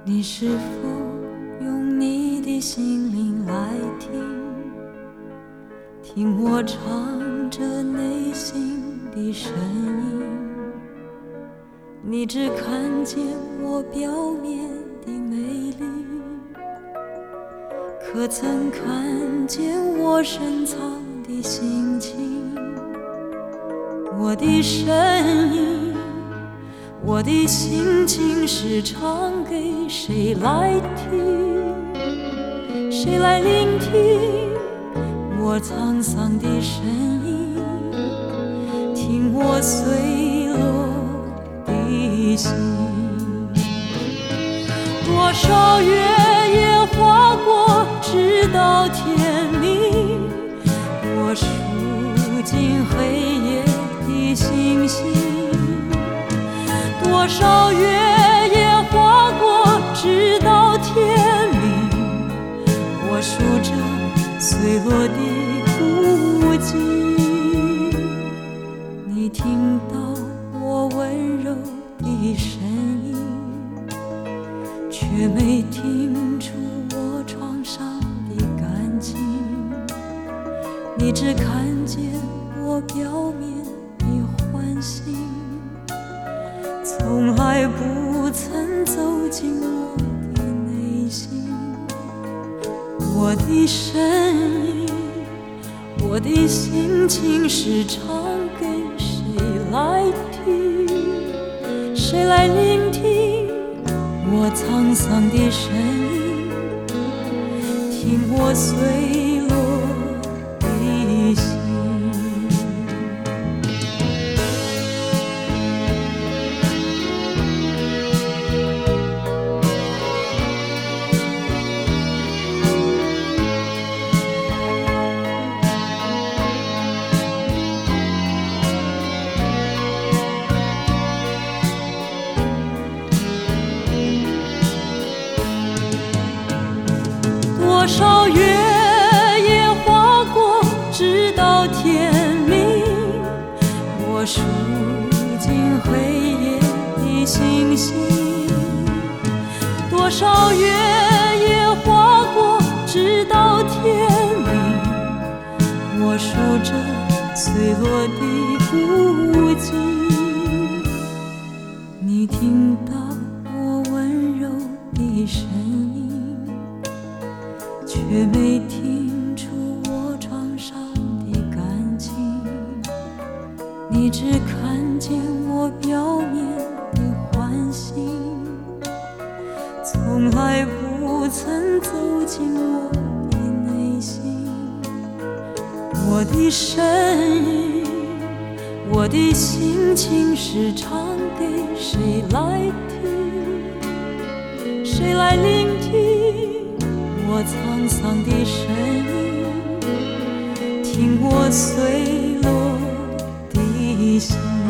你是否用你的心灵来听我唱着内心的声音？你只看见我表面的美丽，可曾看见我深藏的心情？我的声音，我的心情是唱给谁来听？谁来聆听我沧桑的声音？听我碎落的心。多少月也划过，直到天明。我数尽黑夜的星星。多少月也划过，直到天明。我数着碎落的孤寂。你听到我温柔的声音，却没听出我创伤的感情。你只看见我表面的欢喜，从来不曾走进我的内心。我的声音，我的心情是唱给谁来听？谁来聆听我沧桑的声音？听我碎落的心。多少月也划过，直到天明。我数尽黑夜的星星。多少月也划过，直到天明。我数着碎落的孤寂。你听到我温柔的声音，却没听出我创伤的感情。你只看见我表面的欢喜，从来不曾走进我的内心。我的声音，我的心情是唱给谁来听？谁来聆听我沧桑的声音？听我碎落的心。